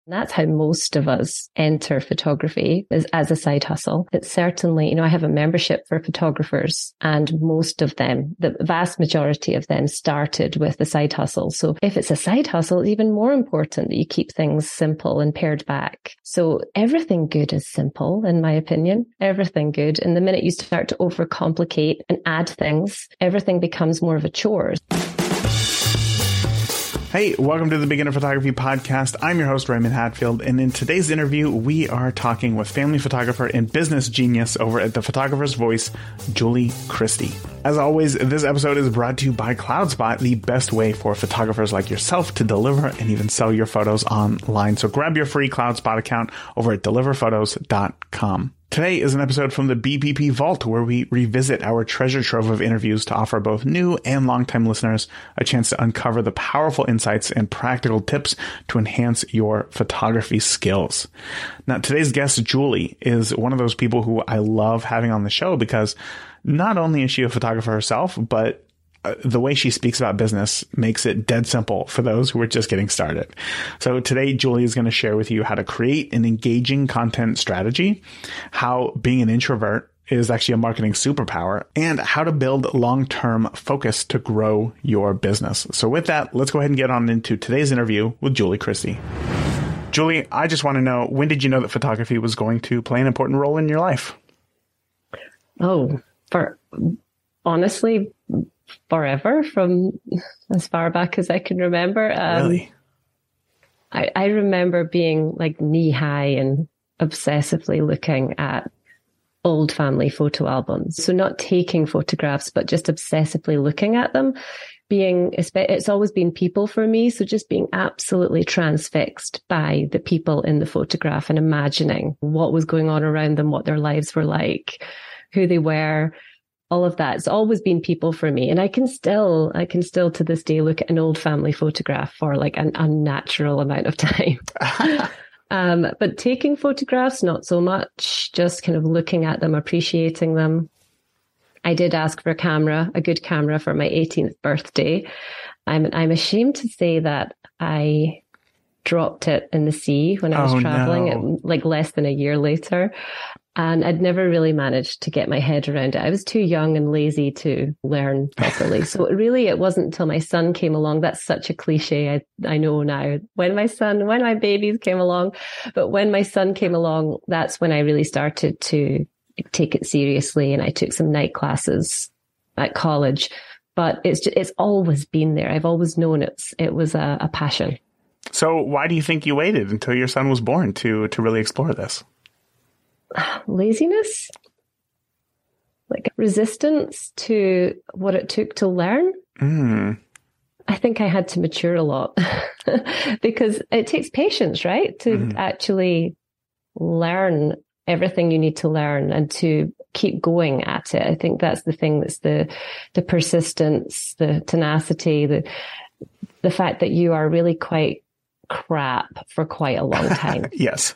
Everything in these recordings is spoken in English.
That's how most of us enter photography, is as a side hustle. It's certainly, I have a membership for photographers, and most of them, the vast majority of them, started with a side hustle. So if it's a side hustle, it's even more important that you keep things simple and pared back. So everything good is simple, in my opinion, everything good. And the minute you start to overcomplicate and add things, everything becomes more of a chore. Hey, welcome to the Beginner Photography Podcast. I'm your host, Raymond Hatfield, and in today's interview, we are talking with family photographer and business genius over at The Photographer's Voice, Julie Christie. As always, this episode is brought to you by CloudSpot, the best way for photographers like yourself to deliver and even sell your photos online. So grab your free CloudSpot account over at deliverphotos.com. Today is an episode from the BPP Vault where we revisit our treasure trove of interviews to offer both new and longtime listeners a chance to uncover the powerful insights and practical tips to enhance your photography skills. Now, today's guest, Julie, is one of those people who I love having on the show because not only is she a photographer herself, but the way she speaks about business makes it dead simple for those who are just getting started. So today, Julie is going to share with you how to create an engaging content strategy, how being an introvert is actually a marketing superpower, and how to build long-term focus to grow your business. So with that, let's go ahead and get on into today's interview with Julie Christie. Julie, I just want to know, when did you know that photography was going to play an important role in your life? Honestly, forever, from as far back as I can remember. Really? I remember being like knee high and obsessively looking at old family photo albums. So not taking photographs, but just obsessively looking at them. It's always been people for me. So just being absolutely transfixed by the people in the photograph and imagining what was going on around them, what their lives were like, who they were. All of that. It's always been people for me. And I can still to this day look at an old family photograph for like an unnatural amount of time. But taking photographs, not so much, just kind of looking at them, appreciating them. I did ask for a good camera for my 18th birthday. I'm ashamed to say that I dropped it in the sea when I was traveling, like less than a year later. And I'd never really managed to get my head around it. I was too young and lazy to learn properly. So it wasn't until my son came along. That's such a cliche. I know now. When my babies came along, but when my son came along, that's when I really started to take it seriously. And I took some night classes at college, but it's always been there. I've always known it was a passion. So why do you think you waited until your son was born to really explore this? Laziness, like resistance to what it took to learn. I think I had to mature a lot because it takes patience, right? To actually learn everything you need to learn and to keep going at it. I think that's the thing, that's the persistence, the tenacity, the fact that you are really quite crap for quite a long time. Yes.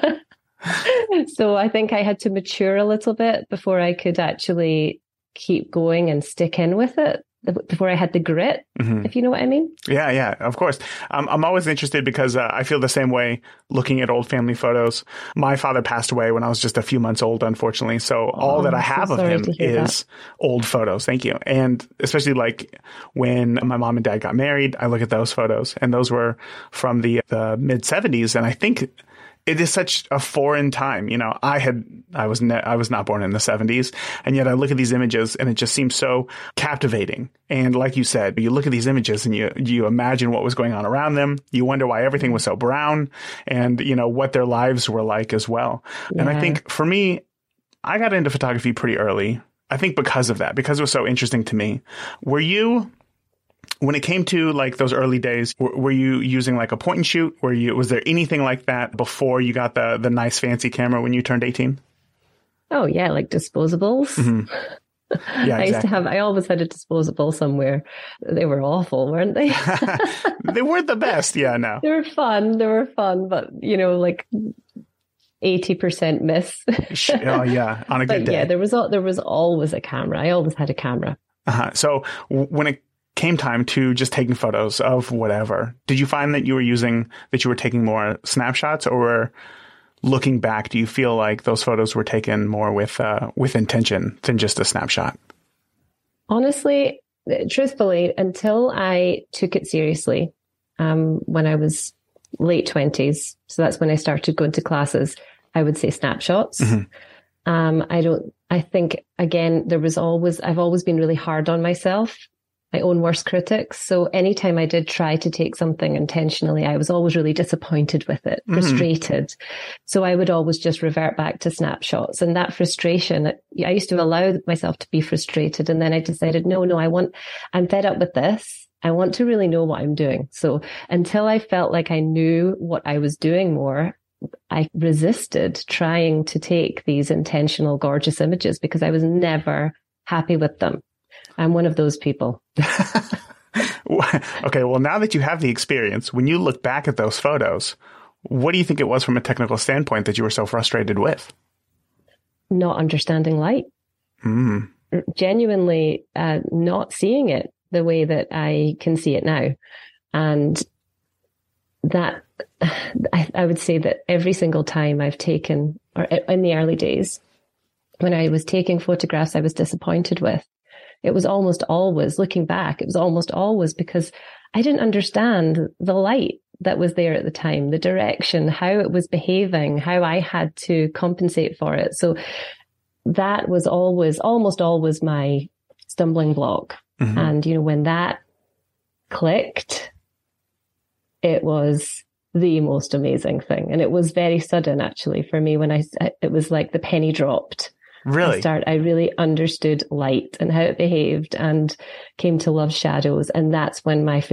So I think I had to mature a little bit before I could actually keep going and stick in with it, before I had the grit, if you know what I mean. Yeah, of course. I'm always interested because I feel the same way looking at old family photos. My father passed away when I was just a few months old, unfortunately. So all that I have of him is old photos. Thank you. And especially like when my mom and dad got married, I look at those photos, and those were from the mid 70s. And I think it is such a foreign time. I was not born in the 70s, and yet I look at these images and it just seems so captivating. And like you said, you look at these images and you imagine what was going on around them. You wonder why everything was so brown, and what their lives were like as well. Yeah. And I think for me, I got into photography pretty early. I think because of that, because it was so interesting to me. When it came to like those early days, were you using like a point and shoot? Was there anything like that before you got the nice fancy camera when you turned 18? Oh yeah, like disposables. Yeah, exactly. I always had a disposable somewhere. They were awful, weren't they? They weren't the best. Yeah, no. They were fun, but like 80% miss. Oh yeah, on a good day. Yeah, there was always a camera. I always had a camera. So when it came time to just taking photos of whatever, did you find that you were taking more snapshots, or looking back, do you feel like those photos were taken more with intention than just a snapshot? Honestly, truthfully, until I took it seriously, when I was late 20s, so that's when I started going to classes, I would say snapshots. Mm-hmm. I think, again, I've always been really hard on myself, my own worst critics. So anytime I did try to take something intentionally, I was always really disappointed with it, frustrated. So I would always just revert back to snapshots. And that frustration, I used to allow myself to be frustrated. And then I decided, no, I'm fed up with this. I want to really know what I'm doing. So until I felt like I knew what I was doing more, I resisted trying to take these intentional, gorgeous images because I was never happy with them. I'm one of those people. Okay, well, now that you have the experience, when you look back at those photos, what do you think it was from a technical standpoint that you were so frustrated with? Not understanding light. Genuinely not seeing it the way that I can see it now. And that, I would say that every single time I've taken, or in the early days, when I was taking photographs I was disappointed with, it was almost always, looking back, it was almost always because I didn't understand the light that was there at the time, the direction, how it was behaving, how I had to compensate for it. So that was almost always my stumbling block. Mm-hmm. And, when that clicked, it was the most amazing thing. And it was very sudden, actually, for me, it was like the penny dropped. Really? I really understood light and how it behaved and came to love shadows. And that's when I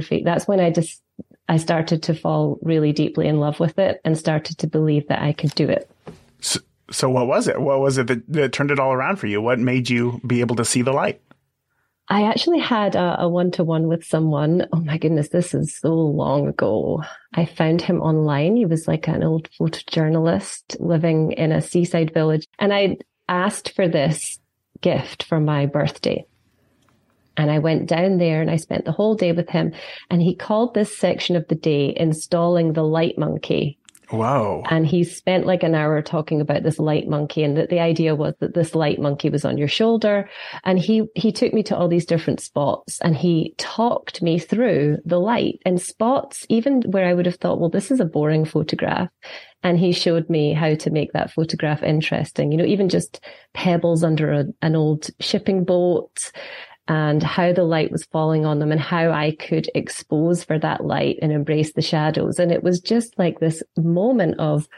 started to fall really deeply in love with it and started to believe that I could do it. So what was it? What was it that turned it all around for you? What made you be able to see the light? I actually had a one-to-one with someone. Oh my goodness, this is so long ago. I found him online. He was like an old photojournalist living in a seaside village. And I asked for this gift for my birthday. And I went down there and I spent the whole day with him. And he called this section of the day installing the light monkey. Whoa. And he spent like an hour talking about this light monkey, and that the idea was that this light monkey was on your shoulder. And he took me to all these different spots and he talked me through the light and spots, even where I would have thought, well, this is a boring photograph. And he showed me how to make that photograph interesting, even just pebbles under an old shipping boat, and how the light was falling on them and how I could expose for that light and embrace the shadows. And it was just like this moment of,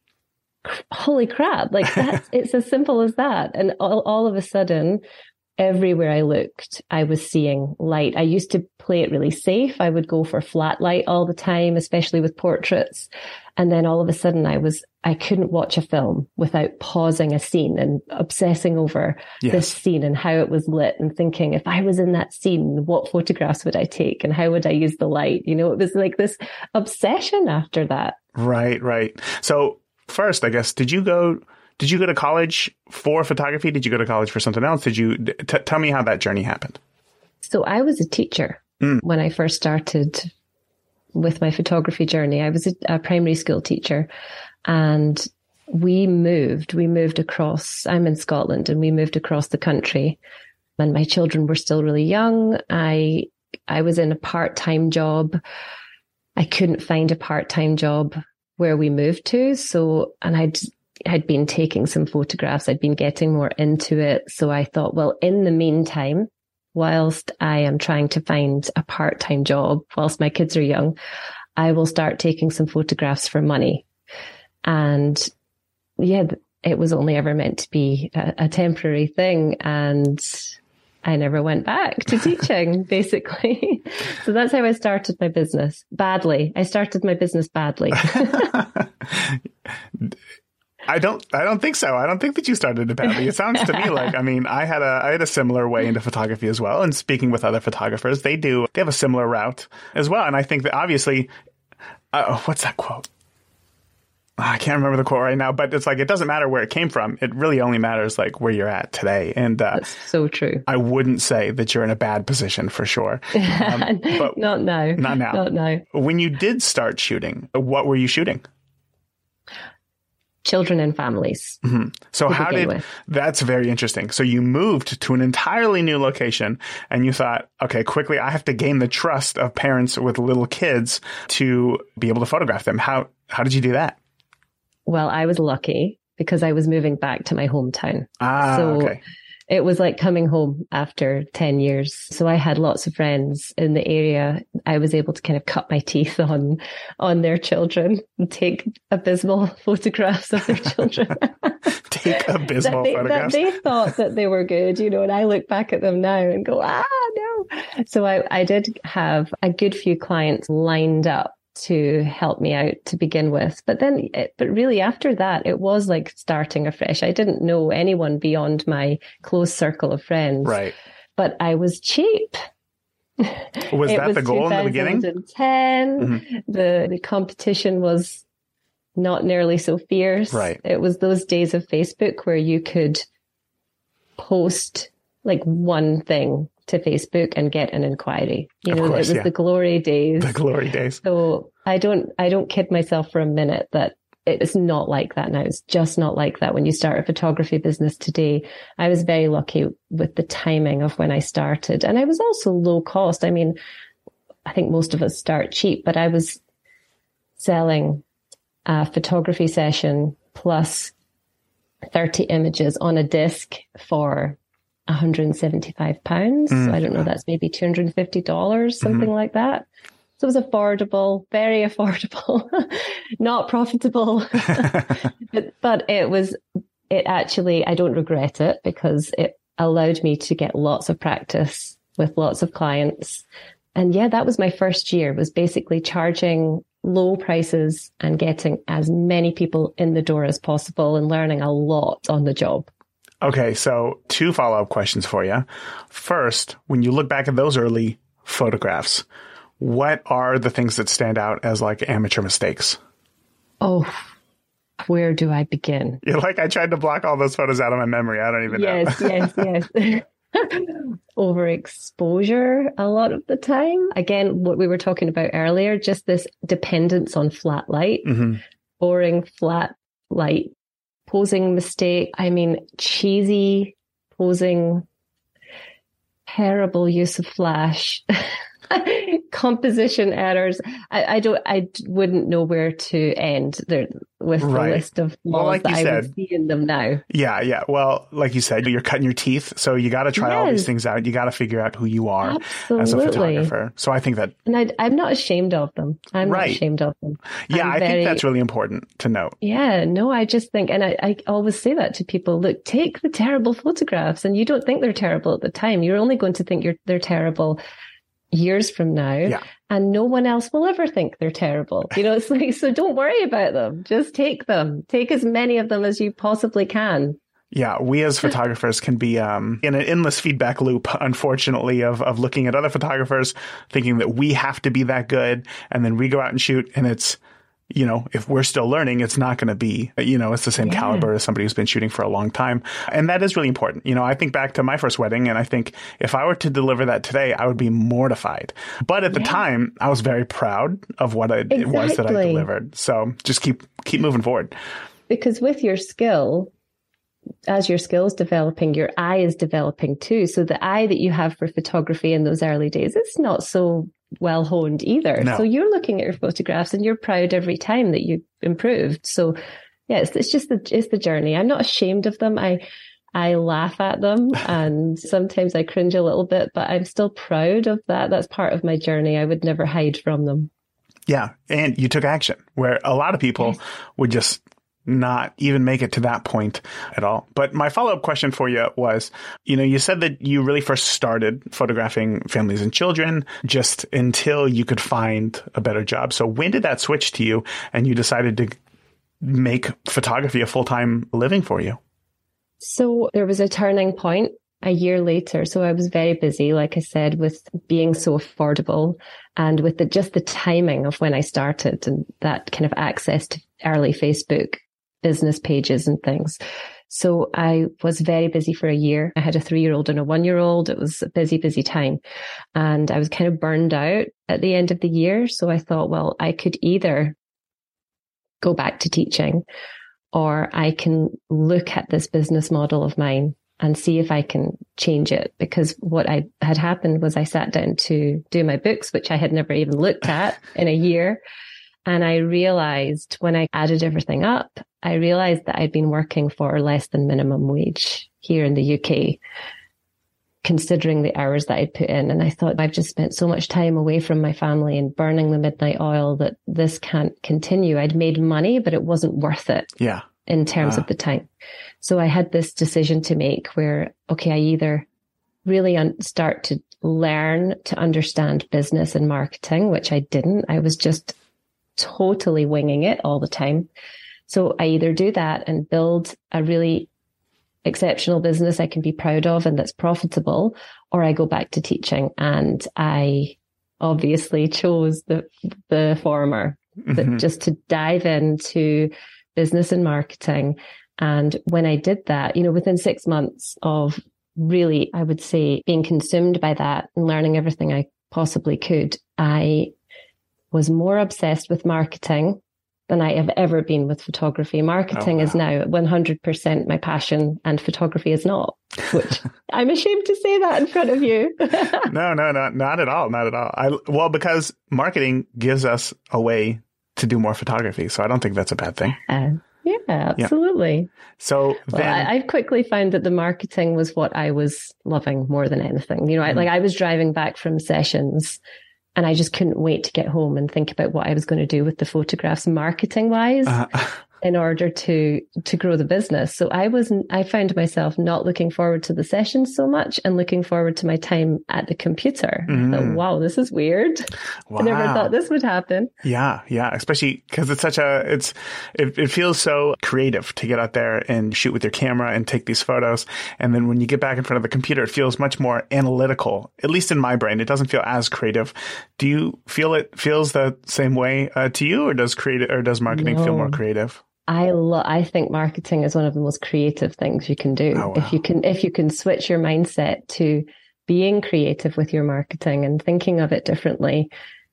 holy crap, like it's as simple as that. And all of a sudden, everywhere I looked, I was seeing light. I used to play it really safe. I would go for flat light all the time, especially with portraits. And then all of a sudden I couldn't watch a film without pausing a scene and obsessing over this scene and how it was lit and thinking, if I was in that scene, what photographs would I take and how would I use the light? It was like this obsession after that. Right. So first, I guess, did you go to college for photography? Did you go to college for something else? Tell me how that journey happened. So I was a teacher when I first started with my photography journey. I was a primary school teacher, and we moved across. I'm in Scotland, and we moved across the country, and my children were still really young. I was in a part-time job. I couldn't find a part-time job where we moved to. So, and I'd been taking some photographs. I'd been getting more into it. So I thought, well, in the meantime, whilst I am trying to find a part-time job, whilst my kids are young, I will start taking some photographs for money. And it was only ever meant to be a temporary thing. And I never went back to teaching, basically. So that's how I started my business. Badly. I started my business badly. I don't think so. I don't think that you started it badly. It sounds to me like, I had a similar way into photography as well. And speaking with other photographers, they have a similar route as well. And I think that obviously, what's that quote? I can't remember the quote right now, but it's like, it doesn't matter where it came from. It really only matters like where you're at today. And that's so true. I wouldn't say that you're in a bad position for sure. But not now. Not now. Not now. When you did start shooting, what were you shooting? Children and families. Mm-hmm. So that's very interesting. So you moved to an entirely new location and you thought, okay, quickly, I have to gain the trust of parents with little kids to be able to photograph them. How did you do that? Well, I was lucky because I was moving back to my hometown. Okay. It was like coming home after 10 years. So I had lots of friends in the area. I was able to kind of cut my teeth on their children and take abysmal photographs of their children. Take abysmal photographs. That they thought that they were good, and I look back at them now and go, no. So I did have a good few clients lined up to help me out to begin with. But really after that, it was like starting afresh. I didn't know anyone beyond my close circle of friends. Right. But I was cheap. Was that the goal in the beginning? 2010. Mm-hmm. The competition was not nearly so fierce. Right. It was those days of Facebook where you could post like one thing to Facebook and get an inquiry. It was the glory days. The glory days. So I don't kid myself for a minute that it's not like that now. It's just not like that when you start a photography business today. I was very lucky with the timing of when I started. And I was also low cost. I mean, I think most of us start cheap, but I was selling a photography session plus 30 images on a disc for £175. So I don't know, that's maybe $250, something like that. So it was affordable, very affordable, not profitable, but it actually, I don't regret it because it allowed me to get lots of practice with lots of clients. And yeah, that was my first year, was basically charging low prices and getting as many people in the door as possible and learning a lot on the job. Okay, so 2 follow-up questions for you. First, when you look back at those early photographs, what are the things that stand out as like amateur mistakes? Oh, where do I begin? You're like, I tried to block all those photos out of my memory. I don't even know. Yes. Overexposure a lot of the time. Again, what we were talking about earlier, just this dependence on flat light, boring flat light. Posing mistake. I mean, cheesy posing, terrible use of flash, composition errors. I wouldn't know where to end there with the list of flaws that I would see in them now. Yeah. Well, like you said, you're cutting your teeth. So you got to try all these things out. You got to figure out who you are as a photographer. So I think that. And I'm not ashamed of them. I'm not ashamed of them. Yeah, I think that's really important to note. Yeah, no, I just think, and I always say that to people, look, take the terrible photographs and you don't think they're terrible at the time. You're only going to think they're terrible years from now, and no one else will ever think they're terrible. It's like, so don't worry about them. Just take them. Take as many of them as you possibly can. Yeah, we as photographers can be in an endless feedback loop, unfortunately, of looking at other photographers, thinking that we have to be that good, and then we go out and shoot, and it's, if we're still learning, it's not going to be, it's the same caliber as somebody who's been shooting for a long time. And that is really important. I think back to my first wedding, and I think if I were to deliver that today, I would be mortified. But at the time, I was very proud of what it was that I delivered. So just keep moving forward. Because with your skill, as your skill's developing, your eye is developing too. So the eye that you have for photography in those early days, it's not so well honed either. No. So you're looking at your photographs and you're proud every time that you improved. So yeah, it's just the journey. I'm not ashamed of them. I laugh at them and sometimes I cringe a little bit, but I'm still proud of that. That's part of my journey. I would never hide from them. Yeah. And you took action where a lot of people would just not even make it to that point at all. But my follow-up question for you was, you said that you really first started photographing families and children just until you could find a better job. So when did that switch to you and you decided to make photography a full-time living for you? So there was a turning point a year later. So I was very busy, like I said, with being so affordable and with just the timing of when I started and that kind of access to early Facebook business pages and things. So I was very busy for a year. I had a 3-year-old and a 1-year-old. It was a busy, busy time. And I was kind of burned out at the end of the year. So I thought, well, I could either go back to teaching, or I can look at this business model of mine and see if I can change it. Because what had happened was I sat down to do my books, which I had never even looked at in a year. And I realized when I added everything up, I realized that I'd been working for less than minimum wage here in the UK, considering the hours that I'd put in. And I thought, I've just spent so much time away from my family and burning the midnight oil that this can't continue. I'd made money, but it wasn't worth it. Yeah. In terms of the time. So I had this decision to make where, okay, I either really start to learn to understand business and marketing, which I didn't. I was just totally winging it all the time. So I either do that and build a really exceptional business I can be proud of and that's profitable, or I go back to teaching. And I obviously chose the former, that just to dive into business and marketing. And when I did that, within 6 months of really, I would say, being consumed by that and learning everything I possibly could, I was more obsessed with marketing than I have ever been with photography. Marketing is now 100% my passion, and photography is not, which I'm ashamed to say that in front of you. No, not at all. Not at all. Because marketing gives us a way to do more photography. So I don't think that's a bad thing. Yeah, absolutely. Yeah. So then I've quickly found that the marketing was what I was loving more than anything. I was driving back from sessions and I just couldn't wait to get home and think about what I was going to do with the photographs marketing wise. In order to grow the business. So I found myself not looking forward to the sessions so much and looking forward to my time at the computer. I thought, wow, this is weird. Wow. I never thought this would happen. Yeah. Especially because it's it feels so creative to get out there and shoot with your camera and take these photos. And then when you get back in front of the computer, it feels much more analytical, at least in my brain. It doesn't feel as creative. Do you feel it feels the same way to you, or does marketing feel more creative? I think marketing is one of the most creative things you can do. Oh, wow. If you can switch your mindset to being creative with your marketing and thinking of it differently,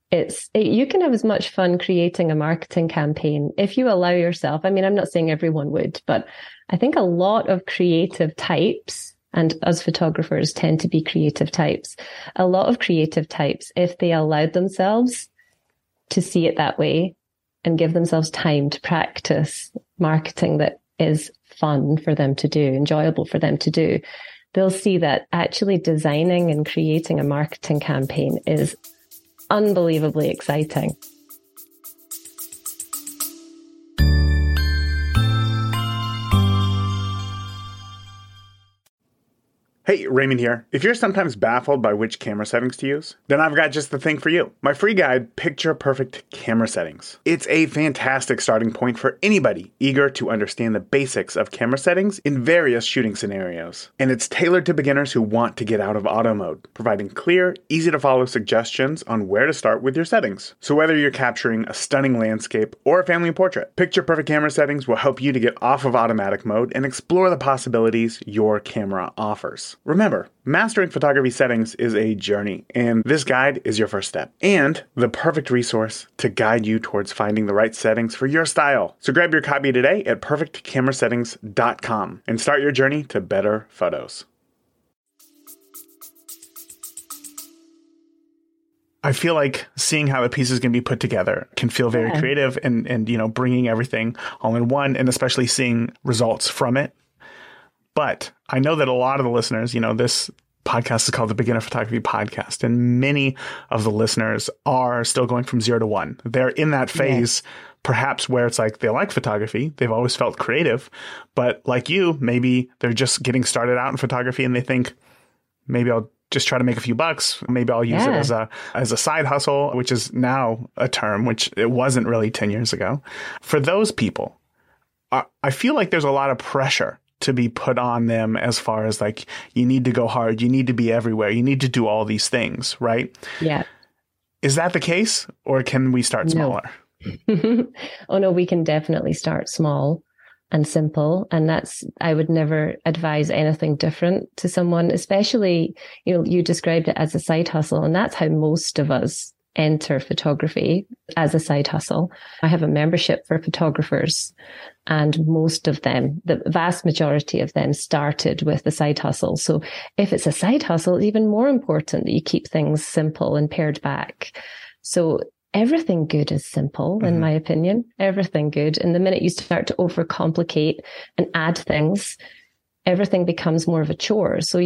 you can have as much fun creating a marketing campaign if you allow yourself. I mean, I'm not saying everyone would, but I think a lot of creative types, and us photographers tend to be creative types, a lot of creative types, if they allowed themselves to see it that way, and give themselves time to practice marketing that is fun for them to do, enjoyable for them to do, they'll see that actually designing and creating a marketing campaign is unbelievably exciting. Hey, Raymond here. If you're sometimes baffled by which camera settings to use, then I've got just the thing for you. My free guide, Picture Perfect Camera Settings. It's a fantastic starting point for anybody eager to understand the basics of camera settings in various shooting scenarios. And it's tailored to beginners who want to get out of auto mode, providing clear, easy to follow suggestions on where to start with your settings. So whether you're capturing a stunning landscape or a family portrait, Picture Perfect Camera Settings will help you to get off of automatic mode and explore the possibilities your camera offers. Remember, mastering photography settings is a journey, and this guide is your first step, and the perfect resource to guide you towards finding the right settings for your style. So grab your copy today at perfectcamerasettings.com and start your journey to better photos. I feel like seeing how the pieces can be put together can feel very creative and bringing everything all in one, and especially seeing results from it. But I know that a lot of the listeners, this podcast is called the Beginner Photography Podcast, and many of the listeners are still going from 0 to 1. They're in that phase, perhaps where it's like they like photography. They've always felt creative, but like you, maybe they're just getting started out in photography and they think, maybe I'll just try to make a few bucks. Maybe I'll use it as a side hustle, which is now a term, which it wasn't really 10 years ago. For those people, I feel like there's a lot of pressure to be put on them as far as like, you need to go hard, you need to be everywhere, you need to do all these things, right? Yeah. Is that the case, or can we start smaller? Oh no, we can definitely start small and simple. And I would never advise anything different to someone, especially, you described it as a side hustle. And that's how most of us enter photography, as a side hustle. I have a membership for photographers, and most of them, the vast majority of them, started with the side hustle. So if it's a side hustle, it's even more important that you keep things simple and pared back. So everything good is simple, in my opinion, everything good. And the minute you start to overcomplicate and add things, everything becomes more of a chore. So,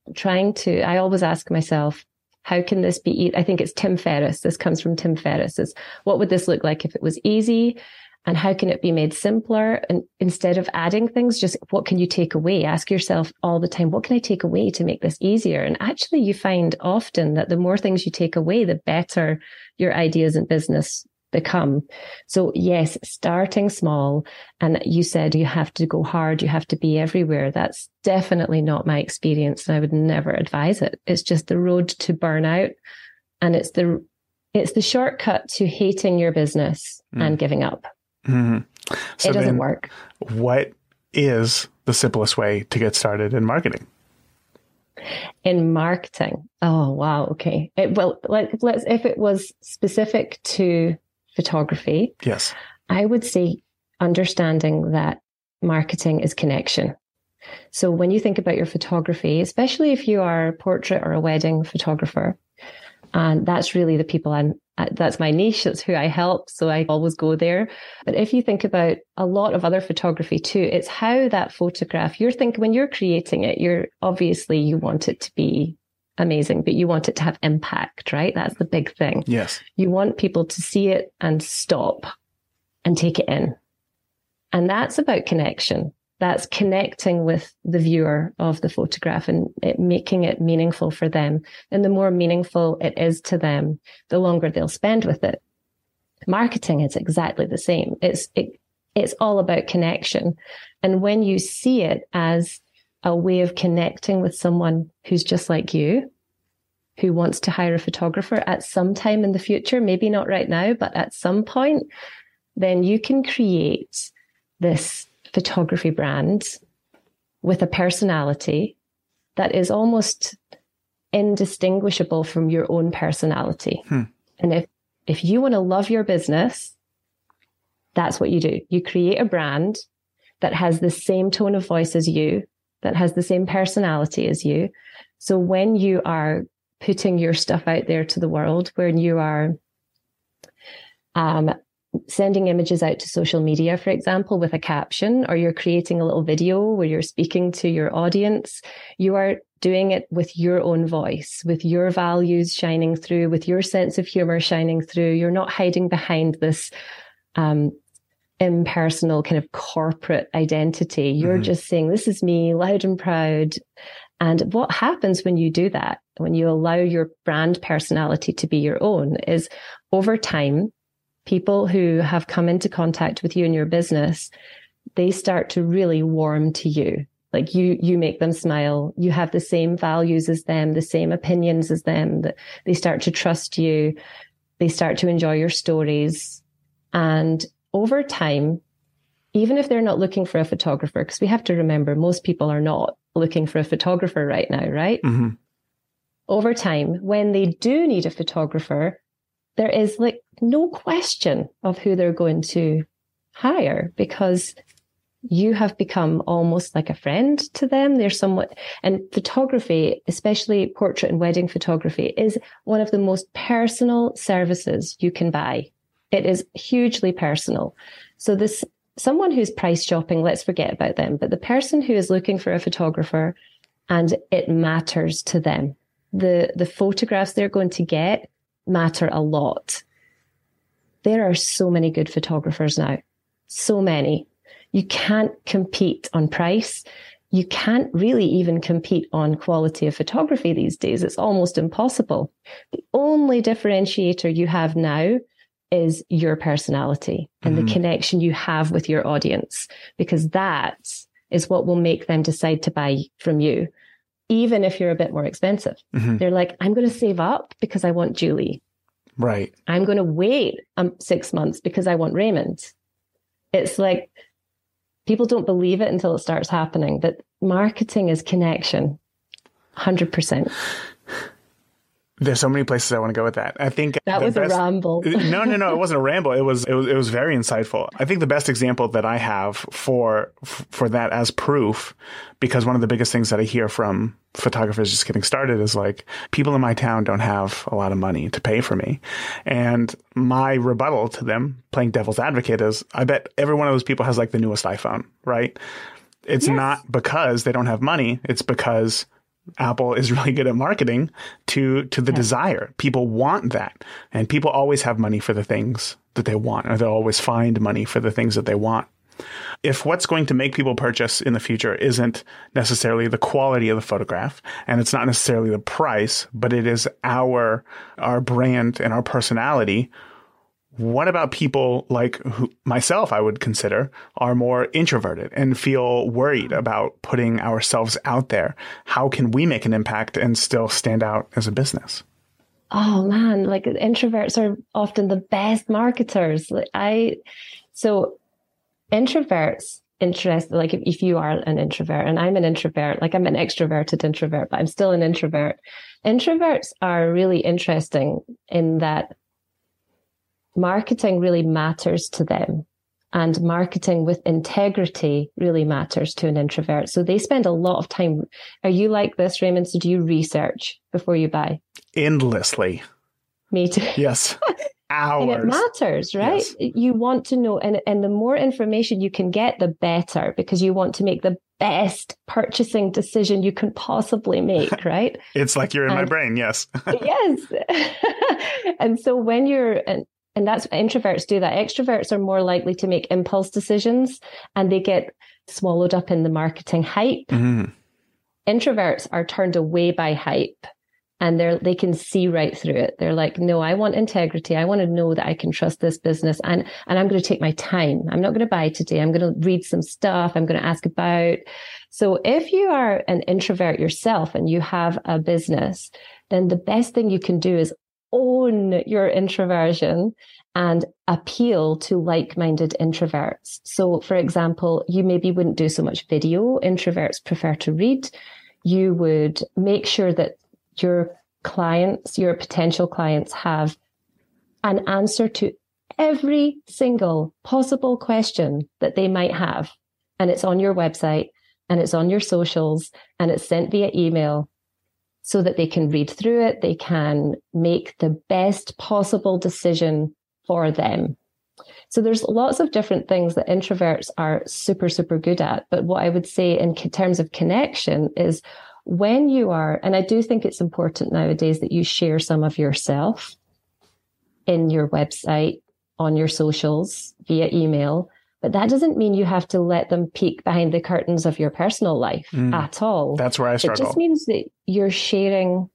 I always ask myself, how can this be? I think it's Tim Ferriss. This comes from Tim Ferriss. What would this look like if it was easy? And how can it be made simpler? And instead of adding things, just what can you take away? Ask yourself all the time, what can I take away to make this easier? And actually, you find often that the more things you take away, the better your ideas in business become. So yes, starting small. And you said you have to go hard, you have to be everywhere. That's definitely not my experience. And I would never advise it. It's just the road to burnout. And it's the shortcut to hating your business and giving up. Mm-hmm. So it doesn't work. What is the simplest way to get started in marketing? In marketing? Oh, wow. Okay. If it was specific to photography, yes, I would say understanding that marketing is connection. So when you think about your photography, especially if you are a portrait or a wedding photographer, and that's really the people that's my niche. That's who I help. So I always go there. But if you think about a lot of other photography too, it's how that photograph, when you're creating it, you want it to be amazing, but you want it to have impact, right? That's the big thing. Yes. You want people to see it and stop and take it in. And that's about connection. That's connecting with the viewer of the photograph and making it meaningful for them. And the more meaningful it is to them, the longer they'll spend with it. Marketing is exactly the same. It's all about connection. And when you see it as a way of connecting with someone who's just like you, who wants to hire a photographer at some time in the future, maybe not right now, but at some point, then you can create this photography brand with a personality that is almost indistinguishable from your own personality. And if you want to love your business, that's what you do. You create a brand that has the same tone of voice as you, that has the same personality as you. So when you are putting your stuff out there to the world, when you are sending images out to social media, for example, with a caption, or you're creating a little video where you're speaking to your audience, you are doing it with your own voice, with your values shining through, with your sense of humor shining through. You're not hiding behind this impersonal kind of corporate identity. You're just saying, this is me, loud and proud. And what happens when you do that, when you allow your brand personality to be your own, is over time, people who have come into contact with you in your business, they start to really warm to you. Like you make them smile. You have the same values as them, the same opinions as them. That they start to trust you. They start to enjoy your stories. And over time, even if they're not looking for a photographer, because we have to remember most people are not looking for a photographer right now, right? Mm-hmm. Over time, when they do need a photographer, there is like no question of who they're going to hire, because you have become almost like a friend to them. They're somewhat, and photography, especially portrait and wedding photography, is one of the most personal services you can buy. It is hugely personal. So someone who's price shopping, let's forget about them. But the person who is looking for a photographer and it matters to them, the photographs they're going to get matter a lot. There are so many good photographers now. So many. You can't compete on price. You can't really even compete on quality of photography these days. It's almost impossible. The only differentiator you have now is your personality and the connection you have with your audience, because that is what will make them decide to buy from you, even if you're a bit more expensive. They're like, I'm going to save up because I want Julie. Right. I'm going to wait 6 months because I want Raymond. It's like people don't believe it until it starts happening, but marketing is connection, 100%. There's so many places I want to go with that. I think that was a ramble. No, it wasn't a ramble. It was very insightful. I think the best example that I have for that as proof, because one of the biggest things that I hear from photographers just getting started is like, people in my town don't have a lot of money to pay for me. And my rebuttal to them, playing devil's advocate, is I bet every one of those people has like the newest iPhone, right? It's not because they don't have money. It's because Apple is really good at marketing to the desire. People want that. And people always have money for the things that they want, or they'll always find money for the things that they want. If what's going to make people purchase in the future isn't necessarily the quality of the photograph, and it's not necessarily the price, but it is our brand and our personality, what about people like myself, I would consider, are more introverted and feel worried about putting ourselves out there? How can we make an impact and still stand out as a business? Oh man, like introverts are often the best marketers. So introverts, like if you are an introvert and I'm an introvert, like I'm an extroverted introvert, but I'm still an introvert. Introverts are really interesting in that marketing really matters to them, and marketing with integrity really matters to an introvert. So they spend a lot of time. Are you like this, Raymond? So do you research before you buy? Endlessly. Me too. Yes. Hours. And it matters, right? Yes. You want to know, and the more information you can get, the better, because you want to make the best purchasing decision you can possibly make, right? It's like you're in my brain. Yes. Yes. And so when and that's introverts do that. Extroverts are more likely to make impulse decisions, and they get swallowed up in the marketing hype. Mm-hmm. Introverts are turned away by hype, and they can see right through it. They're like, no, I want integrity. I want to know that I can trust this business, and I'm going to take my time. I'm not going to buy today. I'm going to read some stuff. I'm going to ask about. So if you are an introvert yourself and you have a business, then the best thing you can do is own your introversion and appeal to like-minded introverts. So, for example, you maybe wouldn't do so much video. Introverts prefer to read. You would make sure that your clients, your potential clients, have an answer to every single possible question that they might have. And it's on your website, and it's on your socials, and it's sent via email, so that they can read through it. They can make the best possible decision for them. So there's lots of different things that introverts are super, super good at. But what I would say in terms of connection is when you are, and I do think it's important nowadays that you share some of yourself in your website, on your socials, via email. But that doesn't mean you have to let them peek behind the curtains of your personal life at all. That's where I struggle. It just means that you're sharing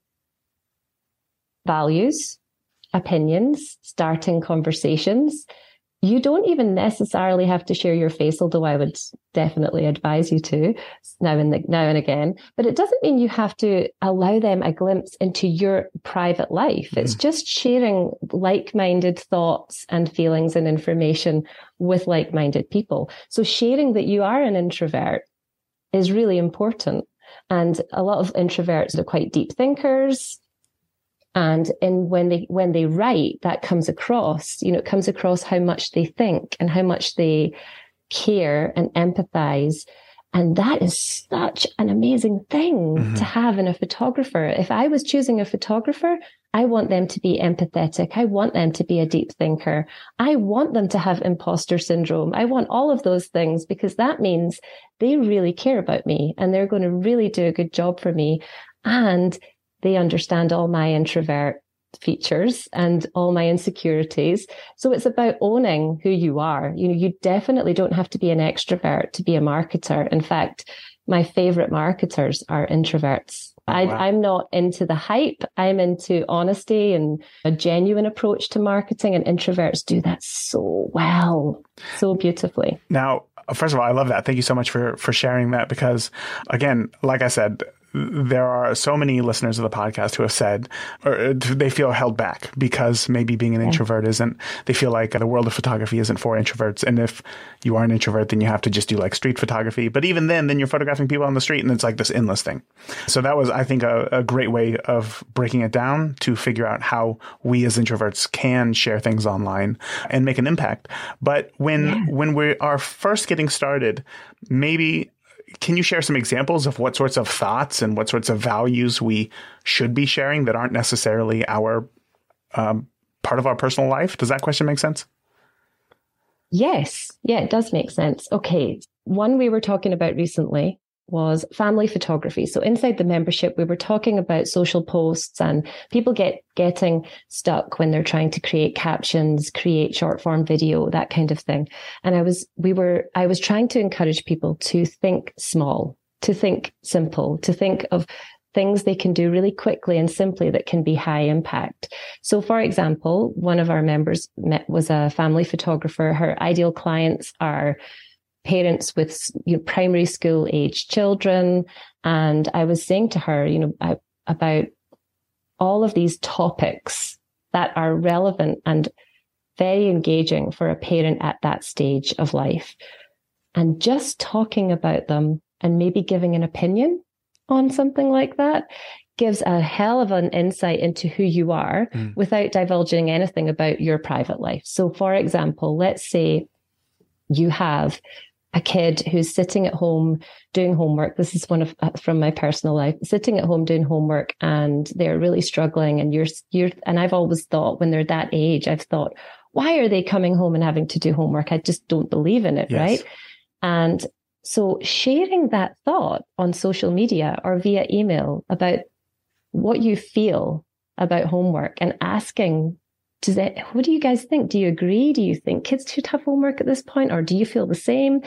values, opinions, starting conversations. You don't even necessarily have to share your face, although I would definitely advise you to now and again. But it doesn't mean you have to allow them a glimpse into your private life. It's just sharing like-minded thoughts and feelings and information with like-minded people. So sharing that you are an introvert is really important. And a lot of introverts are quite deep thinkers. And when they write, that comes across, it comes across how much they think and how much they care and empathize. And that is such an amazing thing to have in a photographer. If I was choosing a photographer, I want them to be empathetic. I want them to be a deep thinker. I want them to have imposter syndrome. I want all of those things, because that means they really care about me and they're going to really do a good job for me. And they understand all my introvert features and all my insecurities. So it's about owning who you are. You definitely don't have to be an extrovert to be a marketer. In fact, my favorite marketers are introverts. Wow. I'm not into the hype. I'm into honesty and a genuine approach to marketing, and introverts do that so well, so beautifully. Now, first of all, I love that. Thank you so much for sharing that, because again, like I said, there are so many listeners of the podcast who have said, or they feel held back because maybe being an introvert they feel like the world of photography isn't for introverts. And if you are an introvert, then you have to just do like street photography. But even then you're photographing people on the street and it's like this endless thing. So that was, I think, a great way of breaking it down to figure out how we as introverts can share things online and make an impact. But when we are first getting started, maybe can you share some examples of what sorts of thoughts and what sorts of values we should be sharing that aren't necessarily our part of our personal life? Does that question make sense? Yes. Yeah, it does make sense. Okay. One we were talking about recently was family photography. So inside the membership, we were talking about social posts and people getting stuck when they're trying to create captions, create short form video, that kind of thing. And I was trying to encourage people to think small, to think simple, to think of things they can do really quickly and simply that can be high impact. So for example, one of our members was a family photographer. Her ideal clients are parents with primary school age children. And I was saying to her, about all of these topics that are relevant and very engaging for a parent at that stage of life. And just talking about them and maybe giving an opinion on something like that gives a hell of an insight into who you are without divulging anything about your private life. So for example, let's say you have a kid who's sitting at home doing homework. This is one of from my personal life, sitting at home doing homework and they're really struggling. And and I've always thought when they're that age, I've thought, why are they coming home and having to do homework? I just don't believe in it. Yes. Right. And so sharing that thought on social media or via email about what you feel about homework and asking, what do you guys think? Do you agree? Do you think kids should have homework at this point? Or do you feel the same?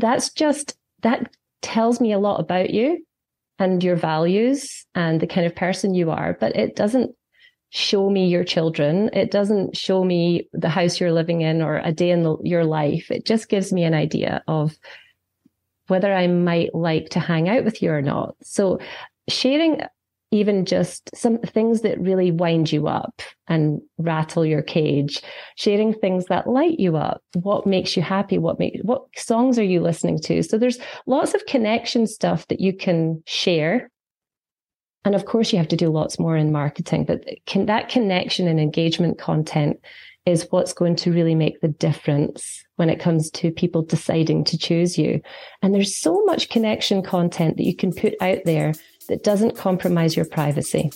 That tells me a lot about you and your values and the kind of person you are, but it doesn't show me your children. It doesn't show me the house you're living in or a day in your life. It just gives me an idea of whether I might like to hang out with you or not. So sharing even just some things that really wind you up and rattle your cage, sharing things that light you up, what makes you happy, what songs are you listening to? So there's lots of connection stuff that you can share. And of course you have to do lots more in marketing, but that connection and engagement content is what's going to really make the difference when it comes to people deciding to choose you. And there's so much connection content that you can put out there that doesn't compromise your privacy.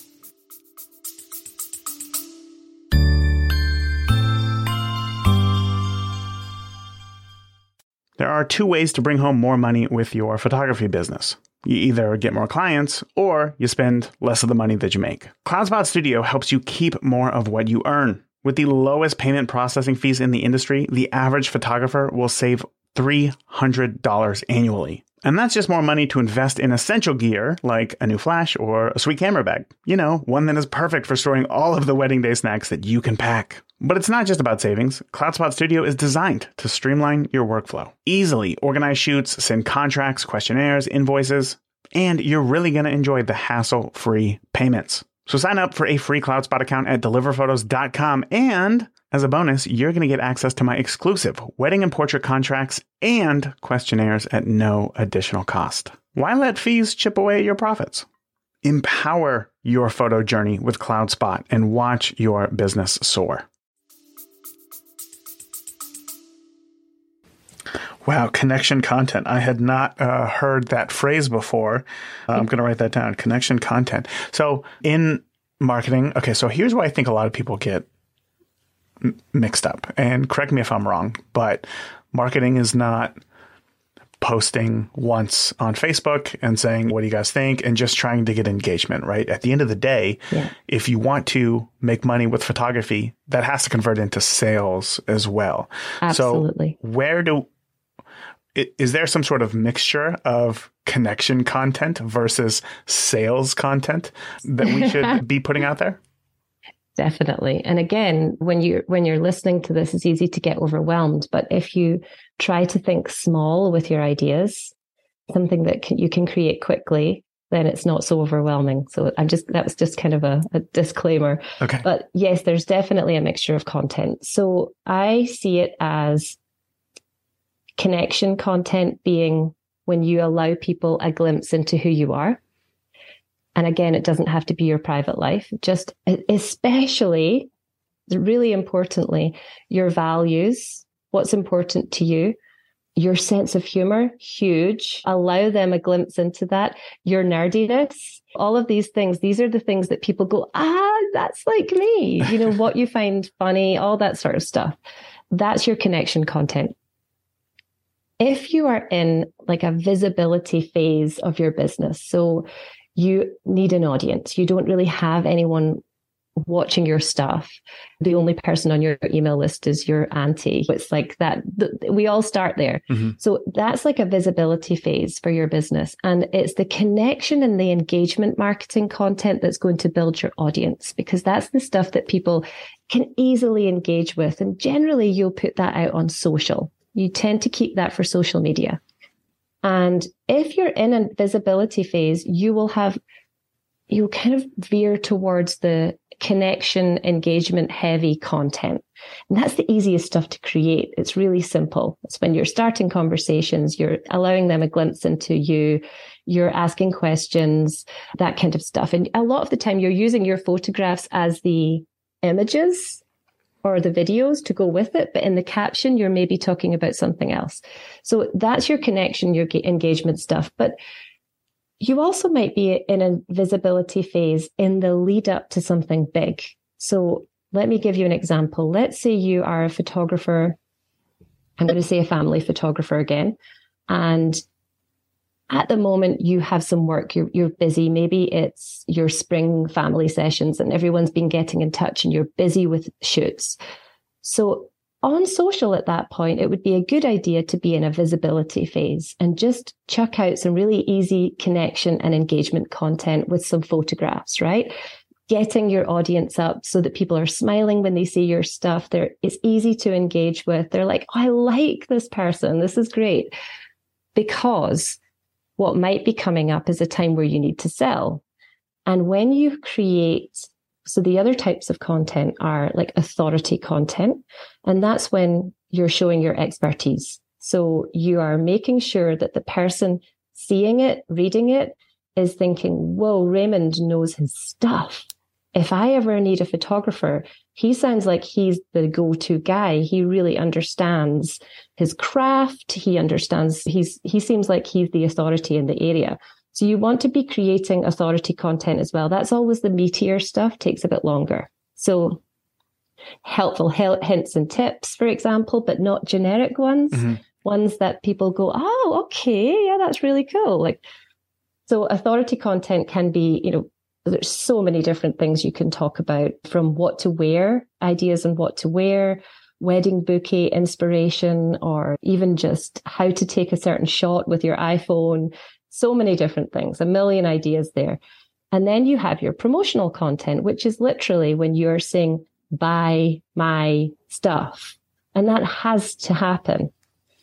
There are two ways to bring home more money with your photography business. You either get more clients or you spend less of the money that you make. CloudSpot Studio helps you keep more of what you earn. With the lowest payment processing fees in the industry, the average photographer will save $300 annually. And that's just more money to invest in essential gear like a new flash or a sweet camera bag. One that is perfect for storing all of the wedding day snacks that you can pack. But it's not just about savings. CloudSpot Studio is designed to streamline your workflow. Easily organize shoots, send contracts, questionnaires, invoices, and you're really going to enjoy the hassle-free payments. So sign up for a free CloudSpot account at deliverphotos.com. And as a bonus, you're going to get access to my exclusive wedding and portrait contracts and questionnaires at no additional cost. Why let fees chip away at your profits? Empower your photo journey with CloudSpot and watch your business soar. Wow, connection content. I had not heard that phrase before. I'm going to write that down. Connection content. So in marketing, okay, so here's where I think a lot of people get mixed up. And correct me if I'm wrong, but marketing is not posting once on Facebook and saying, what do you guys think? And just trying to get engagement, right? At the end of the day, if you want to make money with photography, that has to convert into sales as well. Absolutely. So is there some sort of mixture of connection content versus sales content that we should be putting out there? Definitely. And again, when you're listening to this, it's easy to get overwhelmed. But if you try to think small with your ideas, something that you can create quickly, then it's not so overwhelming. So that was just kind of a disclaimer. Okay. But yes, there's definitely a mixture of content. So I see it as connection content being when you allow people a glimpse into who you are. And again, it doesn't have to be your private life, just especially, really importantly, your values, what's important to you, your sense of humor, huge. Allow them a glimpse into that. Your nerdiness, all of these things. These are the things that people go, that's like me. You know, what you find funny, all that sort of stuff. That's your connection content. If you are in like a visibility phase of your business, so you need an audience, you don't really have anyone watching your stuff. The only person on your email list is your auntie. It's like that. We all start there. Mm-hmm. So that's like a visibility phase for your business. And it's the connection and the engagement marketing content that's going to build your audience, because that's the stuff that people can easily engage with. And generally you'll put that out on social. You tend to keep that for social media. And if you're in a visibility phase, you'll kind of veer towards the connection, engagement heavy content. And that's the easiest stuff to create. It's really simple. It's when you're starting conversations, you're allowing them a glimpse into you, you're asking questions, that kind of stuff. And a lot of the time you're using your photographs as the images or the videos to go with it. But in the caption, you're maybe talking about something else. So that's your connection, your engagement stuff. But you also might be in a visibility phase in the lead up to something big. So let me give you an example. Let's say you are a photographer. I'm going to say a family photographer again. And at the moment you have some work, you're busy. Maybe it's your spring family sessions and everyone's been getting in touch and you're busy with shoots. So on social at that point, it would be a good idea to be in a visibility phase and just chuck out some really easy connection and engagement content with some photographs, right? Getting your audience up so that people are smiling when they see your stuff. It's easy to engage with. They're like, I like this person. This is great. Because what might be coming up is a time where you need to sell. And when you create, so the other types of content are like authority content, and that's when you're showing your expertise. So you are making sure that the person seeing it, reading it, is thinking, whoa, Raymond knows his stuff. If I ever need a photographer, he sounds like he's the go-to guy. He really understands his craft. He seems like he's the authority in the area. So you want to be creating authority content as well. That's always the meatier stuff, takes a bit longer. So helpful hints and tips, for example, but not generic ones, ones that people go, oh, okay, yeah, that's really cool. Like, so authority content can be, there's so many different things you can talk about, from what to wear, ideas on what to wear, wedding bouquet inspiration, or even just how to take a certain shot with your iPhone. So many different things, a million ideas there. And then you have your promotional content, which is literally when you're saying, buy my stuff. And that has to happen.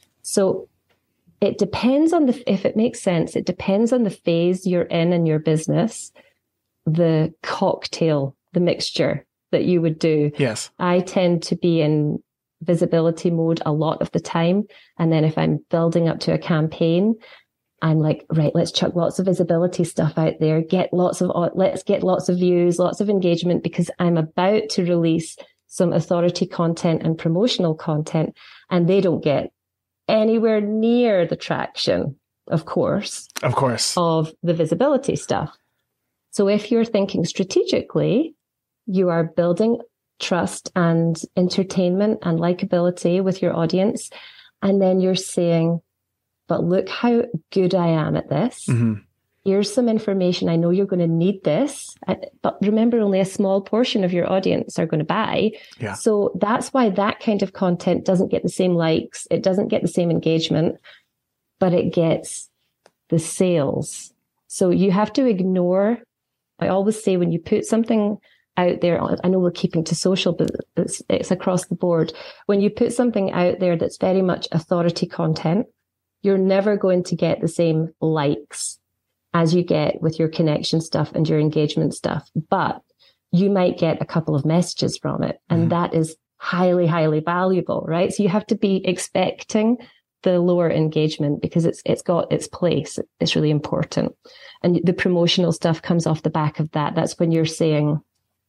So it depends on if it makes sense, it depends on the phase you're in your business, the cocktail, the mixture that you would do. Yes. I tend to be in visibility mode a lot of the time. And then if I'm building up to a campaign, I'm like, right, let's chuck lots of visibility stuff out there, let's get lots of views, lots of engagement, because I'm about to release some authority content and promotional content, and they don't get anywhere near the traction, of course, of the visibility stuff. So if you're thinking strategically, you are building trust and entertainment and likability with your audience, and then you're saying, but look how good I am at this. Mm-hmm. Here's some information. I know you're going to need this, but remember, only a small portion of your audience are going to buy. Yeah. So that's why that kind of content doesn't get the same likes. It doesn't get the same engagement, but it gets the sales. So you have to ignore, I always say, when you put something out there, I know we're keeping to social, but it's across the board. When you put something out there that's very much authority content, you're never going to get the same likes. as you get with your connection stuff and your engagement stuff. But you might get a couple of messages from it. And that is highly, highly valuable, right? So you have to be expecting the lower engagement because it's got its place. It's really important. And the promotional stuff comes off the back of that. That's when you're saying,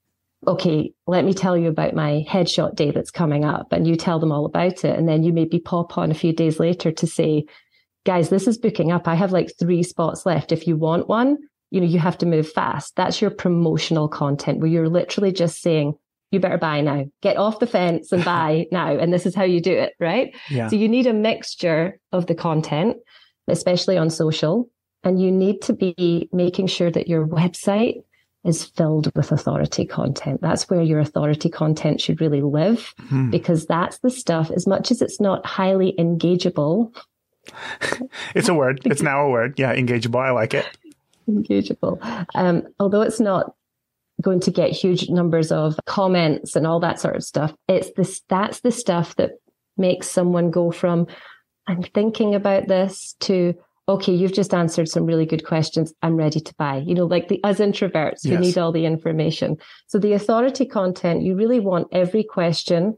okay, let me tell you about my headshot day that's coming up. And you tell them all about it. And then you maybe pop on a few days later to say, guys, this is booking up. I have like 3 spots left. If you want one, you have to move fast. That's your promotional content where you're literally just saying, you better buy now, get off the fence and buy now. And this is how you do it, right? Yeah. So you need a mixture of the content, especially on social. And you need to be making sure that your website is filled with authority content. That's where your authority content should really live, because that's the stuff, as much as it's not highly engageable. It's a word. It's now a word. Yeah, engageable. I like it. Engageable. Although it's not going to get huge numbers of comments and all that sort of stuff, that's the stuff that makes someone go from, I'm thinking about this, to, okay, you've just answered some really good questions. I'm ready to buy. Like us introverts who need all the information. So the authority content, you really want every question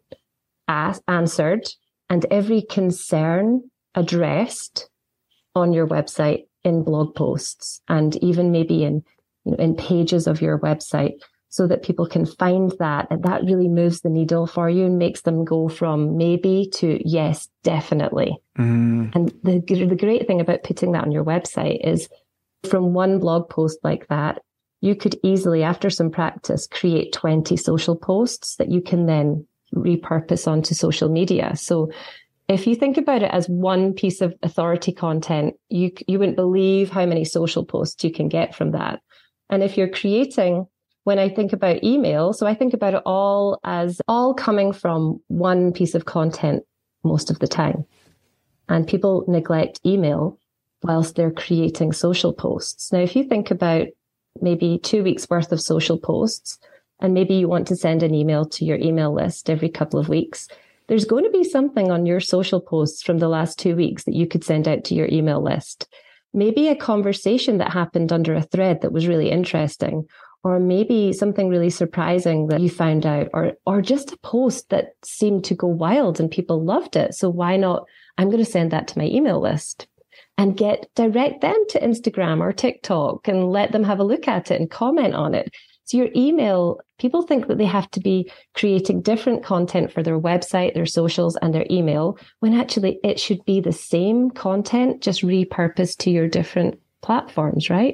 answered and every concern addressed on your website in blog posts and even maybe in pages of your website, so that people can find that. And that really moves the needle for you and makes them go from maybe to yes, definitely. And the great thing about putting that on your website is from one blog post like that, you could easily, after some practice, create 20 social posts that you can then repurpose onto social media. So if you think about it as one piece of authority content, you wouldn't believe how many social posts you can get from that. And if you're creating, when I think about email, so I think about it all as all coming from one piece of content most of the time. And people neglect email whilst they're creating social posts. Now, if you think about maybe 2 weeks worth of social posts, and maybe you want to send an email to your email list every couple of weeks, there's going to be something on your social posts from the last 2 weeks that you could send out to your email list. Maybe a conversation that happened under a thread that was really interesting, or maybe something really surprising that you found out, or just a post that seemed to go wild and people loved it. So why not? I'm going to send that to my email list and direct them to Instagram or TikTok and let them have a look at it and comment on it. So your email, people think that they have to be creating different content for their website, their socials, and their email, when actually it should be the same content, just repurposed to your different platforms, right?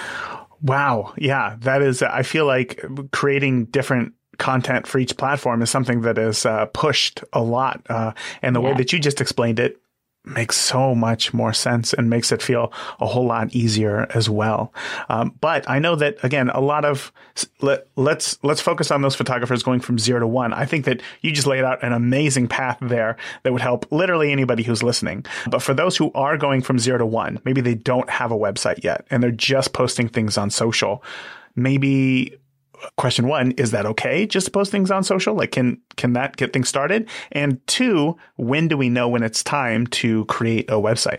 Wow. Yeah, that is, I feel like creating different content for each platform is something that is pushed a lot. And the way that you just explained it makes so much more sense and makes it feel a whole lot easier as well. But I know that, again, a lot of let's focus on those photographers going from 0 to 1. I think that you just laid out an amazing path there that would help literally anybody who's listening. But for those who are going from 0 to 1, maybe they don't have a website yet and they're just posting things on social. Maybe question 1, is that okay just to post things on social? Like, can that get things started? And 2, when do we know when it's time to create a website?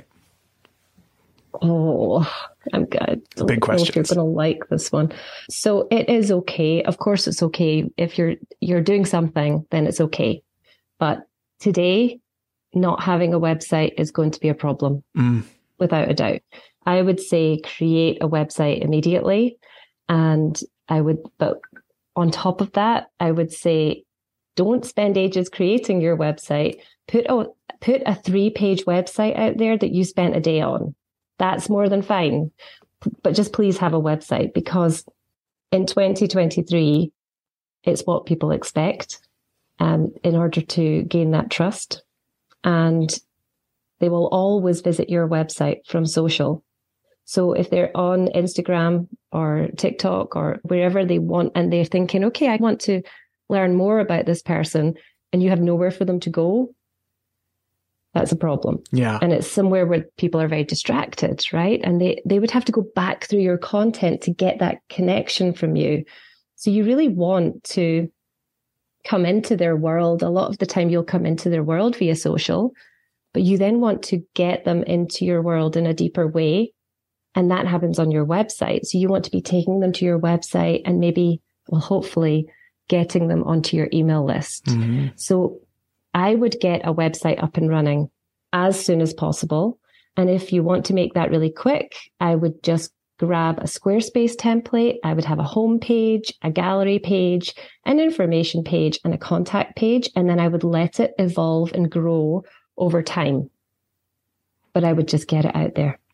Oh, I'm good. Big question. You're going to like this one. So it is okay. Of course, it's okay. If you're doing something, then it's okay. But today, not having a website is going to be a problem, without a doubt. I would say create a website immediately. But on top of that, I would say, don't spend ages creating your website. Put a 3-page website out there that you spent a day on. That's more than fine. But just please have a website, because in 2023, it's what people expect in order to gain that trust. And they will always visit your website from social. So if they're on Instagram or TikTok or wherever they want, and they're thinking, okay, I want to learn more about this person, and you have nowhere for them to go, that's a problem. Yeah. And it's somewhere where people are very distracted, right? And they would have to go back through your content to get that connection from you. So you really want to come into their world. A lot of the time you'll come into their world via social, but you then want to get them into your world in a deeper way. And that happens on your website. So you want to be taking them to your website and maybe, well, hopefully getting them onto your email list. Mm-hmm. So I would get a website up and running as soon as possible. And if you want to make that really quick, I would just grab a Squarespace template. I would have a home page, a gallery page, an information page, and a contact page. And then I would let it evolve and grow over time. But I would just get it out there.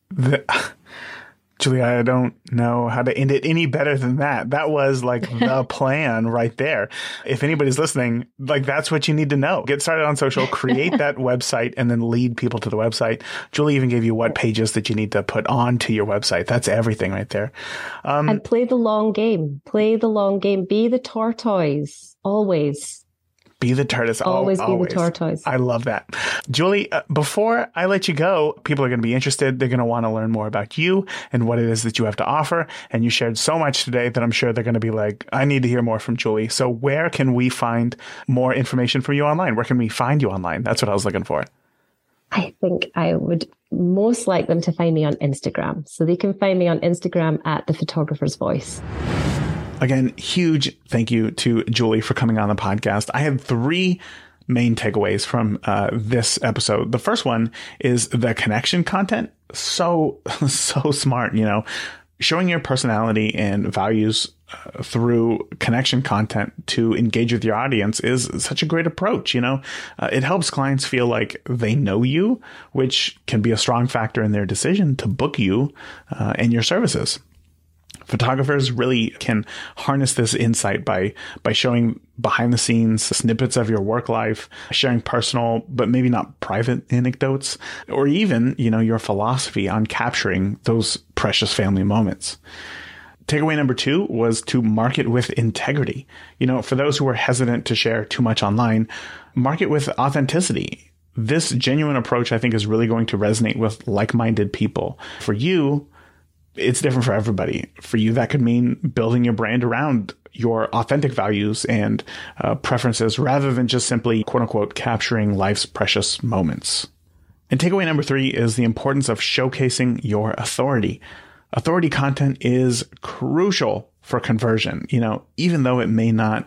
Julia, I don't know how to end it any better than that. That was like the plan right there. If anybody's listening, like that's what you need to know. Get started on social, create that website, and then lead people to the website. Julie even gave you what pages that you need to put onto your website. That's everything right there. And play the long game. Play the long game. Be the tortoise. Always. Be the tortoise. Always be the tortoise. I love that. Julie, before I let you go, people are going to be interested. They're going to want to learn more about you and what it is that you have to offer. And you shared so much today that I'm sure they're going to be like, I need to hear more from Julie. So where can we find more information from you online? Where can we find you online? That's what I was looking for. I think I would most like them to find me on Instagram. So they can find me on Instagram at The Photographer's Voice. Again, huge thank you to Julie for coming on the podcast. I had 3 main takeaways from this episode. The first one is the connection content. So smart, you know, showing your personality and values through connection content to engage with your audience is such a great approach. You know, it helps clients feel like they know you, which can be a strong factor in their decision to book you and your services. Photographers really can harness this insight by showing behind the scenes snippets of your work life, sharing personal, but maybe not private anecdotes, or even, you know, your philosophy on capturing those precious family moments. Takeaway number 2 was to market with integrity. You know, for those who are hesitant to share too much online, market with authenticity. This genuine approach, I think, is really going to resonate with like-minded people. For you, it's different for everybody. For you, that could mean building your brand around your authentic values and preferences rather than just simply, quote unquote, capturing life's precious moments. And takeaway number 3 is the importance of showcasing your authority. Authority content is crucial for conversion. You know, even though it may not,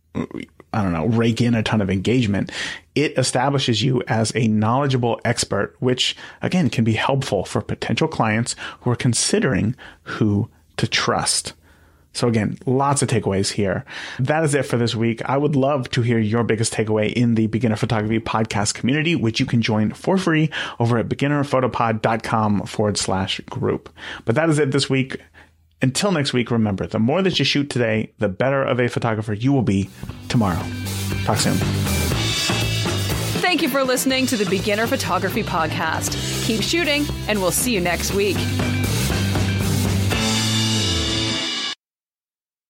I don't know, rake in a ton of engagement, it establishes you as a knowledgeable expert, which again can be helpful for potential clients who are considering who to trust. So again, lots of takeaways here. That is it for this week. I would love to hear your biggest takeaway in the Beginner Photography Podcast community, which you can join for free over at beginnerphotopod.com/group. But that is it this week. Until next week, remember, the more that you shoot today, the better of a photographer you will be tomorrow. Talk soon. Thank you for listening to the Beginner Photography Podcast. Keep shooting, and we'll see you next week.